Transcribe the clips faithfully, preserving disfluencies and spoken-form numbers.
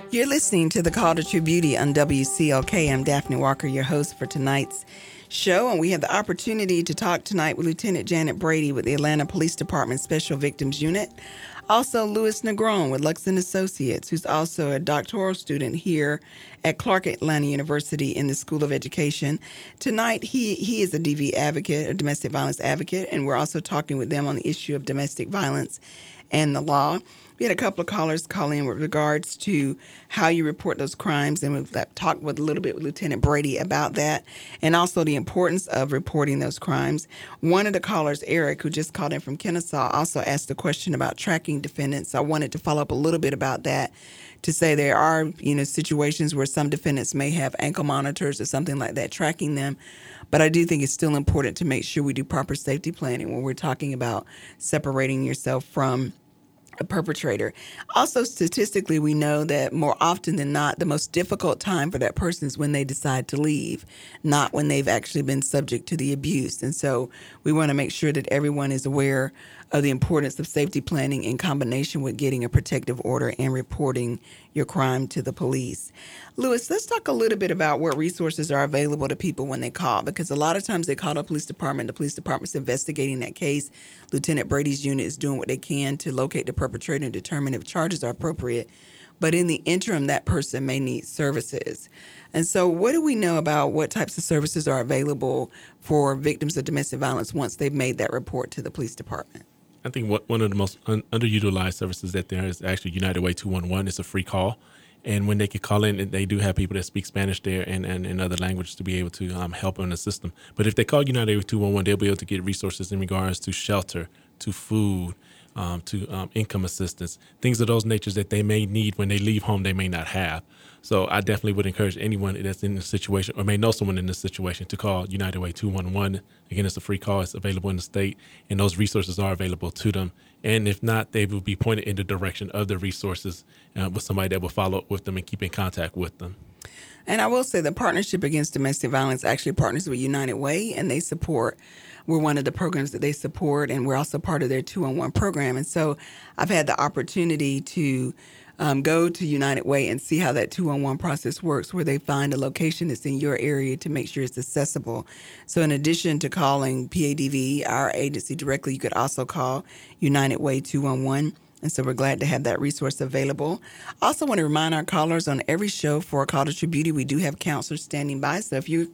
You're listening to the Call to True Beauty on W C L K. I'm Daphne Walker, your host for tonight's show, and we have the opportunity to talk tonight with Lieutenant Janet Brady with the Atlanta Police Department Special Victims Unit. Also, Louis Negron with Luxon Associates, who's also a doctoral student here at Clark Atlanta University in the School of Education. Tonight, he, he is a D V advocate, a domestic violence advocate, and we're also talking with them on the issue of domestic violence and the law. We had a couple of callers call in with regards to how you report those crimes, and we've talked with a little bit with Lieutenant Brady about that, and also the importance of reporting those crimes. One of the callers, Eric, who just called in from Kennesaw, also asked a question about tracking defendants. I wanted to follow up a little bit about that to say there are, you know, situations where some defendants may have ankle monitors or something like that tracking them. But I do think it's still important to make sure we do proper safety planning when we're talking about separating yourself from a perpetrator. Also, statistically, we know that more often than not, the most difficult time for that person is when they decide to leave, not when they've actually been subject to the abuse. And so we want to make sure that everyone is aware of the importance of safety planning in combination with getting a protective order and reporting your crime to the police. Louis, let's talk a little bit about what resources are available to people when they call, because a lot of times they call the police department, the police department's investigating that case. Lieutenant Brady's unit is doing what they can to locate the perpetrator and determine if charges are appropriate. But in the interim, that person may need services. And so what do we know about what types of services are available for victims of domestic violence once they've made that report to the police department? I think what, one of the most un- underutilized services that there is actually United Way two one one. It's a free call. And when they can call in, they do have people that speak Spanish there and, and, and other languages to be able to um, help and assist them. But if they call United Way two one one, they'll be able to get resources in regards to shelter, to food, um, to um, income assistance, things of those natures that they may need when they leave home they may not have. So I definitely would encourage anyone that's in this situation or may know someone in this situation to call United Way two one one. Again, it's a free call. It's available in the state, and those resources are available to them. And if not, they will be pointed in the direction of the resources uh, with somebody that will follow up with them and keep in contact with them. And I will say the Partnership Against Domestic Violence actually partners with United Way, and they support, we're one of the programs that they support, and we're also part of their two one one program. And so I've had the opportunity to um, go to United Way and see how that two one one process works, where they find a location that's in your area to make sure it's accessible. So in addition to calling P A D V, our agency directly, you could also call United Way two one one. And so we're glad to have that resource available. Also want to remind our callers on every show for Call to True Beauty, we do have counselors standing by. So if you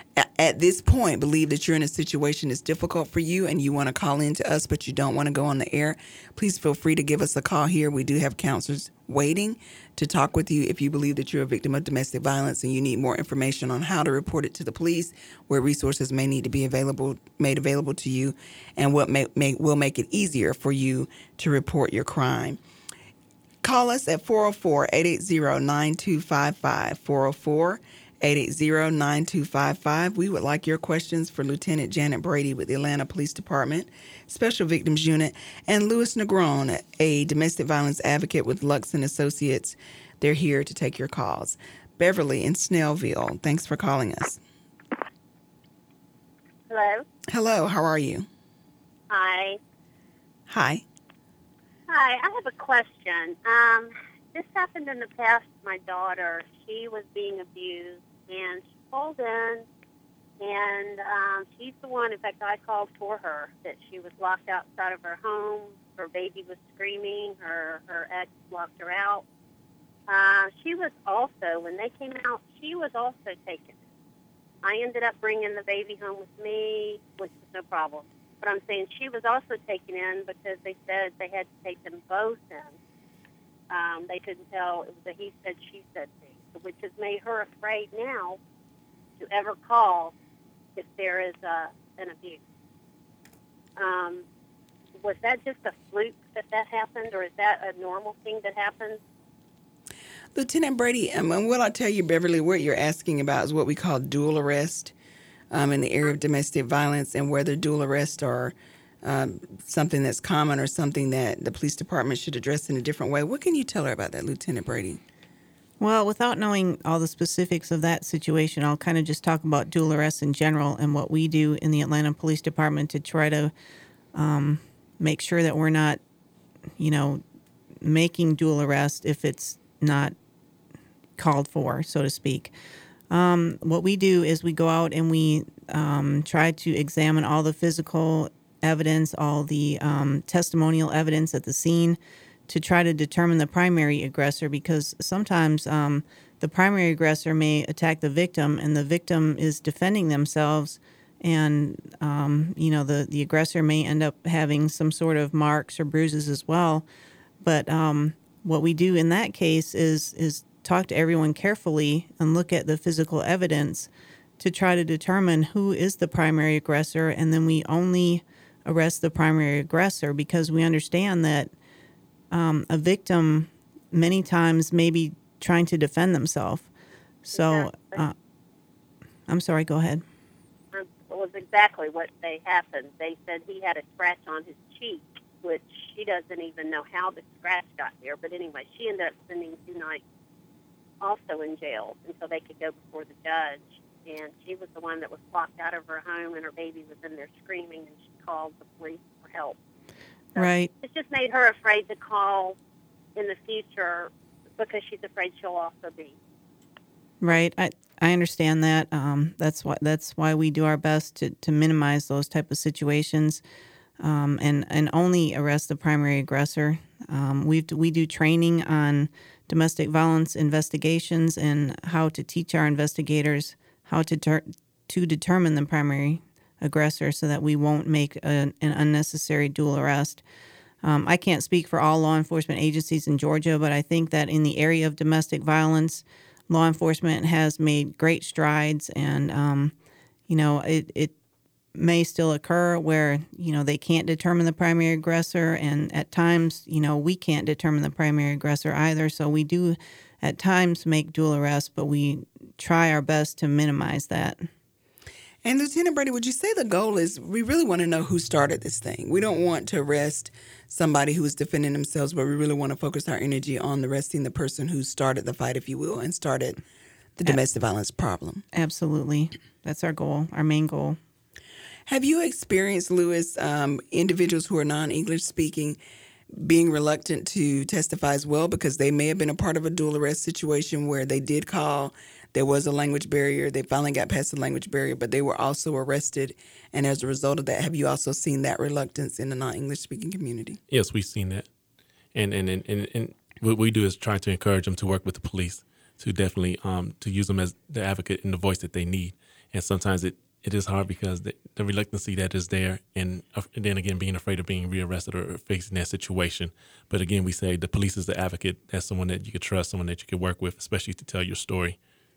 at this point believe that you're in a situation that's difficult for you and you want to call in to us, but you don't want to go on the air, please feel free to give us a call here. We do have counselors waiting to talk with you if you believe that you're a victim of domestic violence and you need more information on how to report it to the police, where resources may need to be available, made available to you, and what may, may will make it easier for you to report your crime. Call us at four oh four, eight eight zero, nine two five five, four oh four, eight eight zero, nine two five five. We would like your questions for Lieutenant Janet Brady with the Atlanta Police Department Special Victims Unit, and Louis Negron, a domestic violence advocate with Luxon Associates. They're here to take your calls. Beverly in Snellville, thanks for calling us. Hello. Hello, how are you? Hi. Hi. Hi, I have a question. Um, this happened in the past to my daughter. She was being abused, and she called in, and um, she's the one, in fact, I called for her, that she was locked outside of her home. Her baby was screaming. Her, her ex locked her out. Uh, she was also, when they came out, she was also taken. I ended up bringing the baby home with me, which was no problem. But I'm saying she was also taken in because they said they had to take them both in. Um, they couldn't tell. It was a he said, she said thing, which has made her afraid now to ever call if there is uh, an abuse. Um, was that just a fluke that that happened, or is that a normal thing that happens? Lieutenant Brady, um, and what I'll tell you, Beverly, what you're asking about is what we call dual arrest um, in the area of domestic violence, and whether dual arrests are um, something that's common or something that the police department should address in a different way. What can you tell her about that, Lieutenant Brady? Well, without knowing all the specifics of that situation, I'll kind of just talk about dual arrests in general and what we do in the Atlanta Police Department to try to um, make sure that we're not, you know, making dual arrest if it's not called for, so to speak. Um, what we do is we go out and we um, try to examine all the physical evidence, all the um, testimonial evidence at the scene to try to determine the primary aggressor, because sometimes um, the primary aggressor may attack the victim and the victim is defending themselves, and um, you know the, the aggressor may end up having some sort of marks or bruises as well. But um, what we do in that case is is talk to everyone carefully and look at the physical evidence to try to determine who is the primary aggressor, and then we only arrest the primary aggressor because we understand that um, a victim many times may be trying to defend themselves. So, uh, I'm sorry, go ahead. It was exactly what they happened. They said he had a scratch on his cheek, which she doesn't even know how the scratch got there. But anyway, she ended up spending two nights also in jail until they could go before the judge. And she was the one that was locked out of her home, and her baby was in there screaming, and she called the police for help. So right. It's just made her afraid to call in the future because she's afraid she'll also be. Right. I, I understand that. Um, that's why that's why we do our best to, to minimize those type of situations, um, and and only arrest the primary aggressor. Um, we we do training on domestic violence investigations and how to teach our investigators how to ter- to determine the primary aggressor so that we won't make a, an unnecessary dual arrest. Um, I can't speak for all law enforcement agencies in Georgia, but I think that in the area of domestic violence, law enforcement has made great strides, and um, you know it, it may still occur where you know they can't determine the primary aggressor, and at times you know we can't determine the primary aggressor either. So we do at times make dual arrests, but we try our best to minimize that. And Lieutenant Brady, would you say the goal is we really want to know who started this thing? We don't want to arrest somebody who is defending themselves, but we really want to focus our energy on arresting the person who started the fight, if you will, and started the domestic violence problem. Absolutely. That's our goal, our main goal. Have you experienced, Lewis, um, individuals who are non-English speaking being reluctant to testify as well because they may have been a part of a dual arrest situation where they did call, there was a language barrier, they finally got past the language barrier, but they were also arrested, and as a result of that, have you also seen that reluctance in the non-English speaking community? Yes, we've seen that. And and, and, and, and what we do is try to encourage them to work with the police, to definitely um, to use them as the advocate and the voice that they need. And sometimes it, it is hard because the, the reluctancy that is there, and, uh, and then again, being afraid of being rearrested or facing that situation. But again, we say the police is the advocate. That's someone that you could trust, someone that you could work with, especially to tell your story.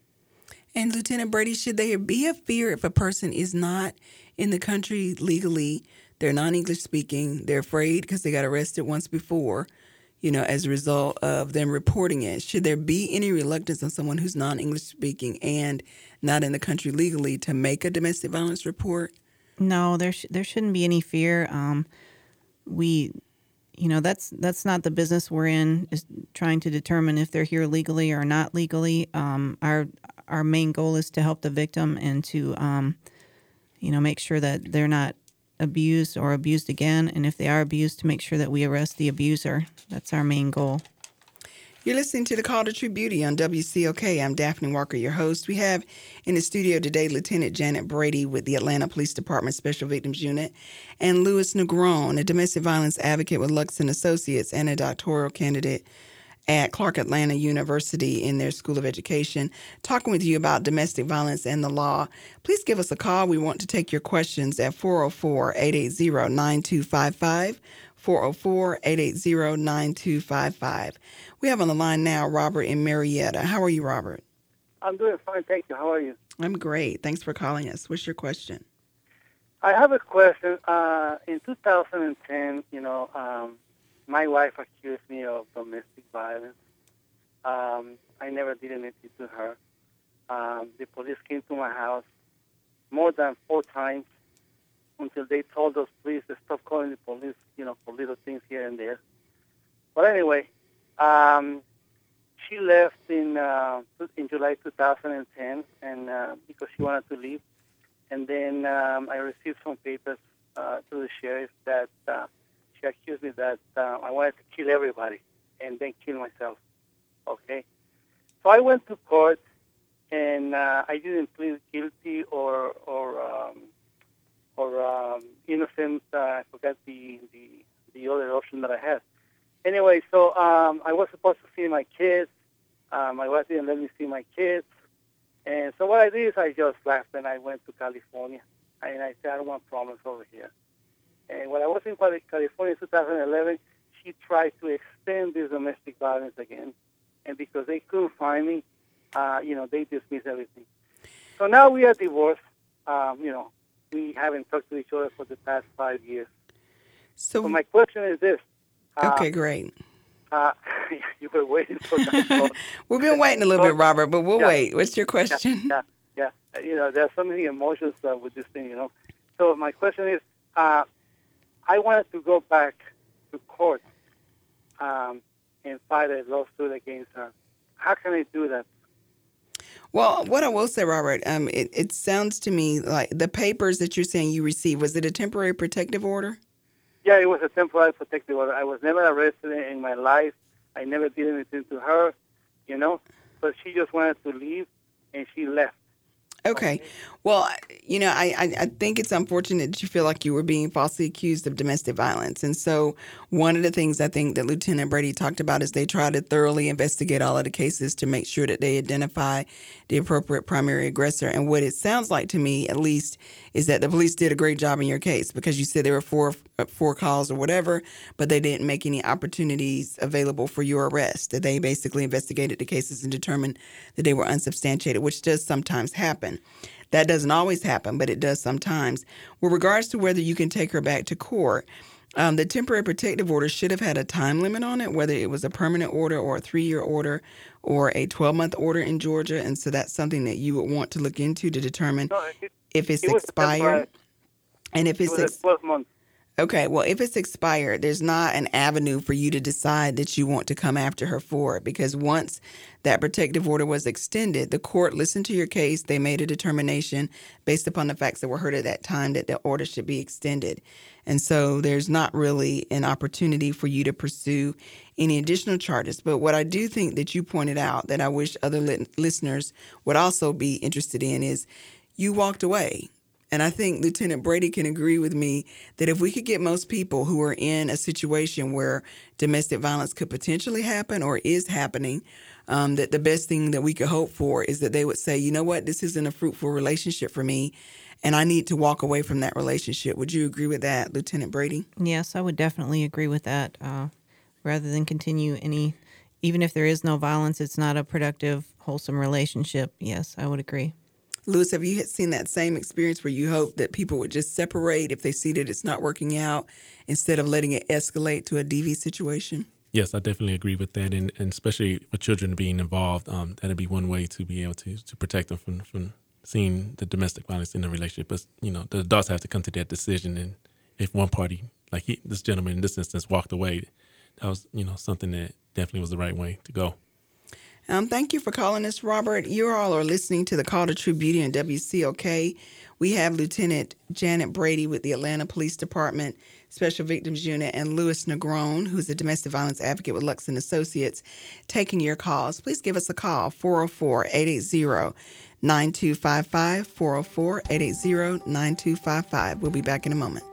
And Lieutenant Brady, should there be a fear if a person is not in the country legally, they're non-English speaking, they're afraid because they got arrested once before, you know, as a result of them reporting it? Should there be any reluctance on someone who's non-English speaking and not in the country legally to make a domestic violence report? No, there sh- there shouldn't be any fear. Um, we, you know, that's that's not the business we're in, is trying to determine if they're here legally or not legally. Um, our our main goal is to help the victim and to, um, you know, make sure that they're not abused or abused again. And if they are abused, to make sure that we arrest the abuser. That's our main goal. You're listening to The Call to True Beauty on W C O K. I'm Daphne Walker, your host. We have in the studio today Lieutenant Janet Brady with the Atlanta Police Department Special Victims Unit, and Louis Negron, a domestic violence advocate with Luxon Associates and a doctoral candidate at Clark Atlanta University in their School of Education, talking with you about domestic violence and the law. Please give us a call. We want to take your questions at four oh four, eight eight zero, nine two five five, four oh four, eight eight zero, nine two five five. We have on the line now Robert in Marietta. How are you, Robert? I'm doing fine, thank you. How are you? I'm great. Thanks for calling us. What's your question? I have a question. Uh, in two thousand ten, you know, um, my wife accused me of domestic violence. Um, I never did anything to her. Um, the police came to my house more than four times until they told us, please, to stop calling the police, you know, for little things here and there. But anyway, um, she left in uh, in July two thousand ten, and uh, because she wanted to leave. And then um, I received some papers uh, to the sheriff that uh, she accused me that uh, I wanted to kill everybody and then kill myself. Okay. So I went to court, and uh, I didn't plead guilty or or um, or um, innocent. Uh, I forgot the, the the other option that I had. Anyway, so um, I was supposed to see my kids. Um, my wife didn't let me see my kids. And so what I did is I just left and I went to California. And I said, I don't want problems over here. And when I was in Cali- California in two thousand eleven, she tried to extend this domestic violence again. And because they couldn't find me, uh, you know, they dismissed everything. So now we are divorced. Um, you know, we haven't talked to each other for the past five years. So, So my question is this. Uh, okay, great. Uh, you were waiting for that. So, We've been waiting a little bit, Robert, but we'll Yeah. wait. What's your question? yeah, yeah, yeah. You know, there's so many emotions uh, with this thing, you know. So my question is, uh, I wanted to go back to court um, and file a lawsuit against her. How can I do that? Well, what I will say, Robert, um, it, it sounds to me like the papers that you're saying you received, was it a temporary protective order? Yeah, it was a temporary protective order. I was never arrested in my life. I never did anything to her, you know. But she just wanted to leave, and she left. Okay. Well, you know, I, I, I think it's unfortunate that you feel like you were being falsely accused of domestic violence. And so one of the things I think that Lieutenant Brady talked about is they try to thoroughly investigate all of the cases to make sure that they identify the appropriate primary aggressor. And what it sounds like to me, at least, is that the police did a great job in your case, because you said there were four four calls or whatever, but they didn't make any opportunities available for your arrest. That they basically investigated the cases and determined that they were unsubstantiated, which does sometimes happen. That doesn't always happen, but it does sometimes. With regards to whether you can take her back to court, um, the temporary protective order should have had a time limit on it, whether it was a permanent order or a three-year order or a twelve-month order in Georgia. And so that's something that you would want to look into to determine No, it, if it's it was a expired. temporary- And if It it's was ex- a twelve month. Okay, well, if it's expired, there's not an avenue for you to decide that you want to come after her for it, because once that protective order was extended, the court listened to your case. They made a determination based upon the facts that were heard at that time that the order should be extended. And so there's not really an opportunity for you to pursue any additional charges. But what I do think that you pointed out that I wish other li- listeners would also be interested in is you walked away. And I think Lieutenant Brady can agree with me that if we could get most people who are in a situation where domestic violence could potentially happen or is happening, um, that the best thing that we could hope for is that they would say, you know what, this isn't a fruitful relationship for me, and I need to walk away from that relationship. Would you agree with that, Lieutenant Brady? Yes, I would definitely agree with that. Uh, rather than continue any, even if there is no violence, it's not a productive, wholesome relationship. Yes, I would agree. Lewis, have you seen that same experience where you hope that people would just separate if they see that it's not working out instead of letting it escalate to a D V situation? Yes, I definitely agree with that, and, and especially for children being involved, um, that'd be one way to be able to to protect them from, from seeing the domestic violence in the relationship. But you know, the adults have to come to that decision, and if one party, like he, this gentleman in this instance, walked away, that was you know something that definitely was the right way to go. Um, thank you for calling us, Robert. You all are listening to the Call to True Beauty on W C O K. We have Lieutenant Janet Brady with the Atlanta Police Department Special Victims Unit and Louis Negron, who's a domestic violence advocate with Lux and Associates, taking your calls. Please give us a call, four oh four, eight eight zero, nine two five five, four oh four, eight eight zero, nine two five five. We'll be back in a moment.